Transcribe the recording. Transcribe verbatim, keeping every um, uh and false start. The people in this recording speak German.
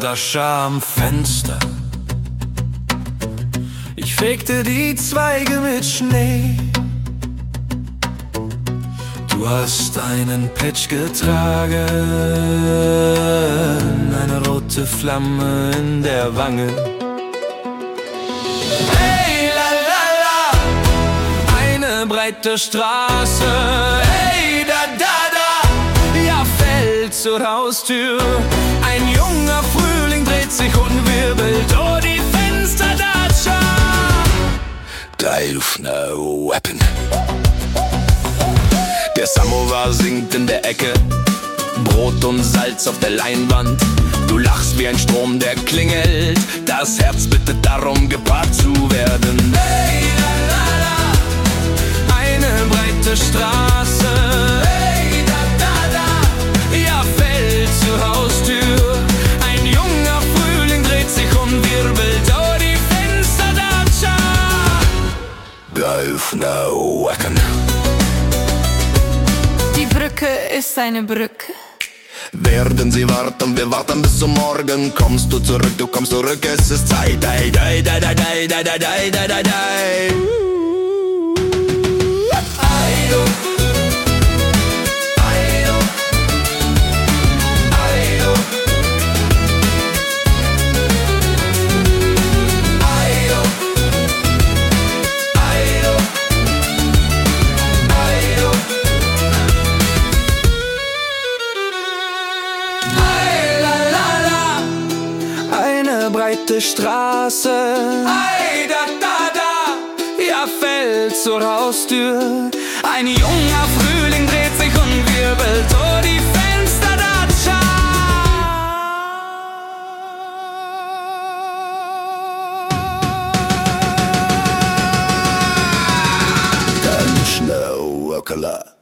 Datscha am Fenster. Ich fegte die Zweige mit Schnee. Du hast einen Patch getragen, eine rote Flamme in der Wange. Hey, la la la, eine breite Straße. Hey, da da da, ja, fällt zur Haustür. Ein junger Frühling dreht sich und wirbelt oh die Fenster Datscha. Dial no weapon. Der Samovar singt in der Ecke, Brot und Salz auf der Leinwand. Du lachst wie ein Strom, der klingelt. Das Herz bittet darum, gepaart zu werden. Hey, la, la, la. Eine breite Straße. Hey, da, da, da. Ja, fällt zur Haustür. Ein junger Frühling dreht sich und wirbelt oh die Fenster Datscha. Dive no weapon. Die Brücke ist eine Brücke. Werden sie warten, wir warten bis zum Morgen. Kommst du zurück, du kommst zurück, es ist Zeit. Dai, dai, dai, dai, dai, dai, dai, dai, dai, dai, dai. Aido. Aido. Aido. Aido. Aido. Aido. Breite Straße, ei da da da, ja, fällt zur Haustür. Ein junger Frühling dreht sich und wirbelt oh die Fenster Datscha. Ganz schnell, Okala.